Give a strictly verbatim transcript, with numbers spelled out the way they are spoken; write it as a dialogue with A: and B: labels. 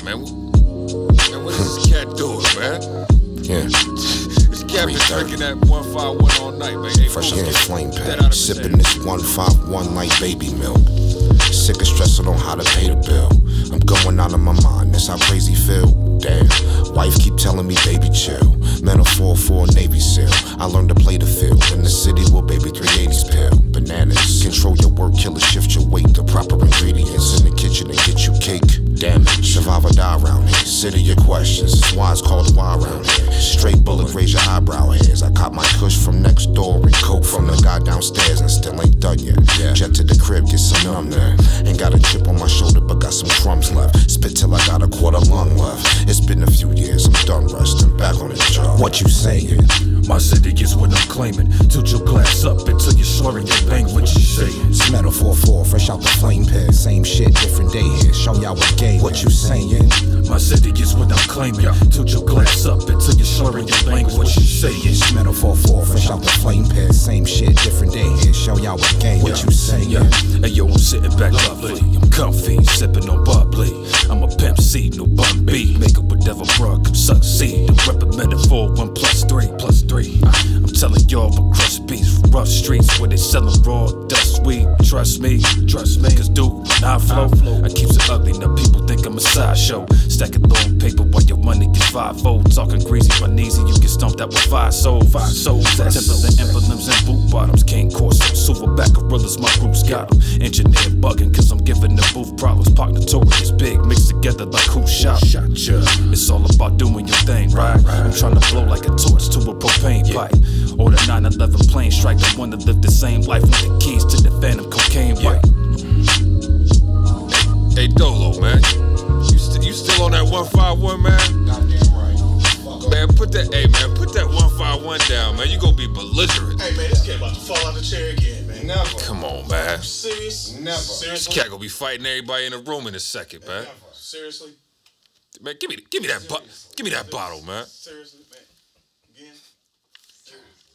A: man. Man, what is this cat doing, man?
B: Yeah.
A: This cat been drinking that one five one all night, man. Hey,
B: fresh in the flame
A: that
B: pack, sipping this one five one like baby milk. Sick and stressed, I don't know how to pay the bill. I'm going out of my mind, that's how crazy feel. Damn, wife keep telling me, baby, chill. Metaphor for a Navy SEAL. I learned to play the field in the city, well, baby, three eighties pill. Bananas, control your work, killer, shift your weight. The proper ingredients in the kitchen and get you cake. Damage, survive or die around here. Sit your questions, it's why it's called why around here. Straight bullet, raise your eyebrow hairs. I caught my kush from next door and coke from the guy downstairs and still ain't done yet. Yeah. Jet to the crib, get some numb there. Ain't got a chip on my shoulder, but got some crumbs left. Spit till I got a quarter lung left. It's been a few years, I'm done resting, back on the job. What you saying?
C: My city is what I'm claiming. Tilt your glass up until you're slurring your bang. What you saying?
B: It's Metaphor four, fresh out the flame pit. Same shit, different day here. Show y'all what game. What you saying?
C: My city is what I'm claiming. Tilt your glass up until you're slurring your bang. What you saying?
B: It's Metaphor four, fresh out the flame pit. Same shit, different day here. Show y'all what game. What you saying?
C: Yeah. Hey yo, I'm sitting back lovely. I'm comfy, sipping on bubbly. I'm a pimp C, no bum B. Make it whatever, bruh, come succeed. The rep a metaphor, one plus three, plus three. I'm telling y'all what crush beats, rough streets where they sellin' raw dust weed. Trust me, trust me, cause dude, when I flow, I keeps it ugly. Now people think I'm a sideshow. Stacking long paper while your money gets five-fold. Talking greasy, my knees, and you get stumped out with five souls. Five souls, Timberland emblems and boot bottoms. Cane Corso, silverback gorillas, my group's got them. Engineer bugging, cause I'm giving the booth problems. Park notorious, big, mixed together like who shot. It's all about doing your thing, right? I'm trying to blow like a torch to a propane pipe. Or the nine eleven plane strike, the one that lived the same life with the keys to the phantom cocaine white.
A: Hey, Dolo, man. You, st- you still on that one five one, man?
D: Goddamn right.
A: Man, put that, hey, man, put that one five one down, man. You gonna be belligerent.
D: Hey, man, this cat about to fall out the chair again, man. Never.
A: Come on, man.
D: Serious? Never.
A: This
D: Seriously?
A: cat gonna be fighting everybody in the room in a second, man.
D: Never. Seriously?
A: Man, give me, give me that, bo- give me that bottle, man.
D: Seriously, man. Again? Seriously.